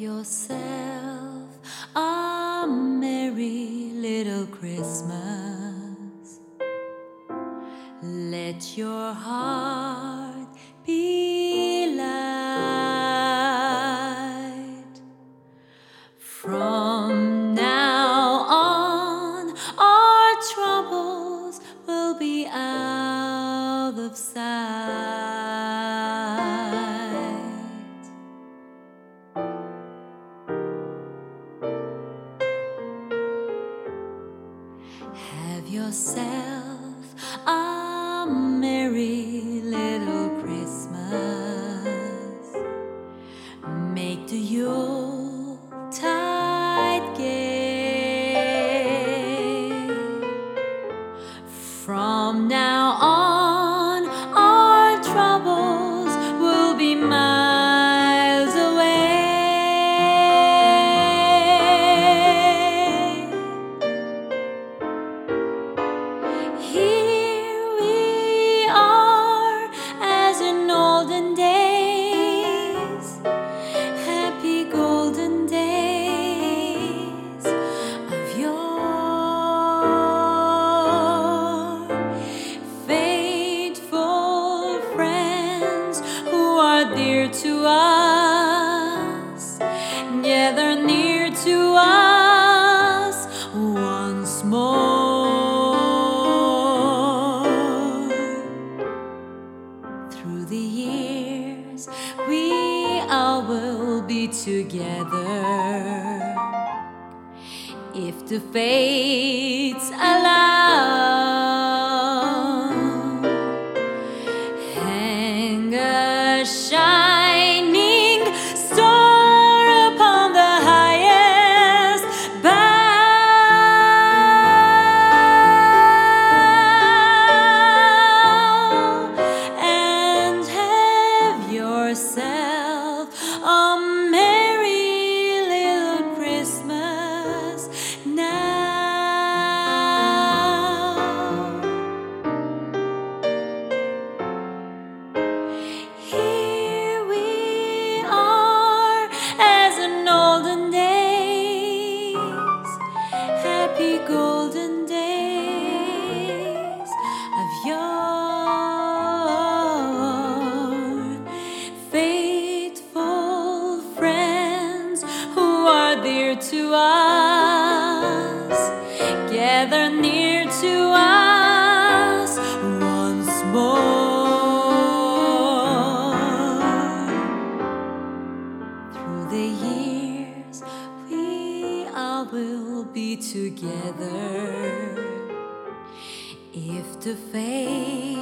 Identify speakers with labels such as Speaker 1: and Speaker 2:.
Speaker 1: yourself a merry little Christmas. Let your heart be light. From now on, our troubles will be out of sight. Have yourself a merry little Christmas. Make the Yuletide gay. From now on, our troubles will be miles away. Here we are as in olden days, happy golden days of yore. Faithful friends who are dear to us, gather near to us once more. Through the years, we all will be together, if the fates allow. Hang a shining star upon the highest bough, and have yourself a merry little Christmas now. Here we are as in olden days, happy golden days of yore. Faithful friends who are dear to us, gather near to us once more. Through the years, we all will be together, if the fates